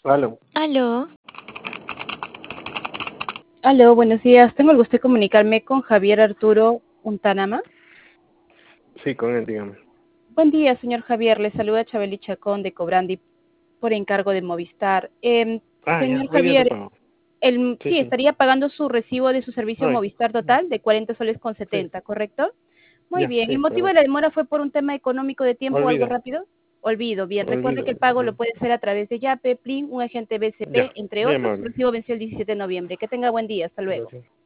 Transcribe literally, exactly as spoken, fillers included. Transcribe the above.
Aló. Aló, Aló, buenos días. Tengo el gusto de comunicarme con Javier Arturo Untanama. Sí, con él, dígame. Buen día, señor Javier. Le saluda Chabeli Chacón de Cobrandi por encargo de Movistar. Eh, Ah, ya, señor hoy día te Javier, pago. el, Sí, sí, sí. estaría pagando su recibo de su servicio No, ya. Movistar total de cuarenta soles con Sí, setenta, ¿correcto? Muy ya, bien. sí, ¿El motivo de la correcto. demora fue por un tema económico de tiempo o algo Olvida, rápido? Olvido. Bien, recuerde olvida. que el pago lo Ujú. puede hacer a través de Yape, Plin, un agente B C P, Ya, entre muy otros. Su amable. recibo venció el diecisiete de noviembre. Que tenga buen día. Hasta luego. Gracias.